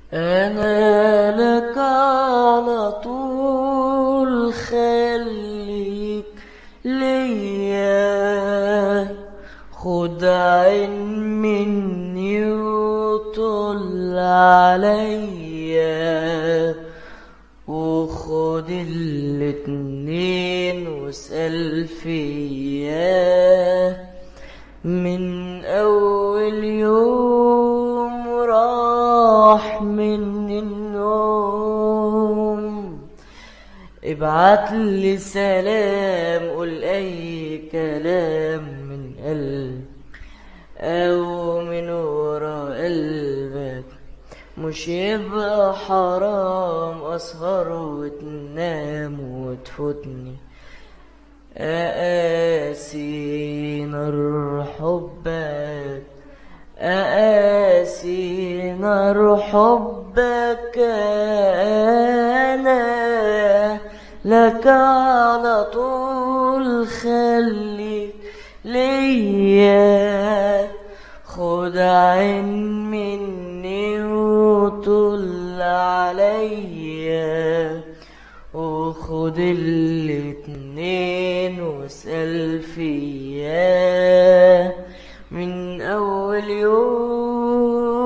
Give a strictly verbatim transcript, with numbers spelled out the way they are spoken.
أنا لك على طول، خليك ليا، خد عين مني وطل عليا، وخد الاتنين واسأل فيا. من أول يوم راح من النوم، ابعت لي سلام، قول أي كلام من قلب أو من ورا قلبك، مش يبقى حرام أسهر وتنام وتفوتني. أقاسي نار حبك، أقاسي نار حبك، أنا لك على طول، خليك ليا، خد عين مني وطل عليا، وخد الاتنين واسأل فيا. من أول يوم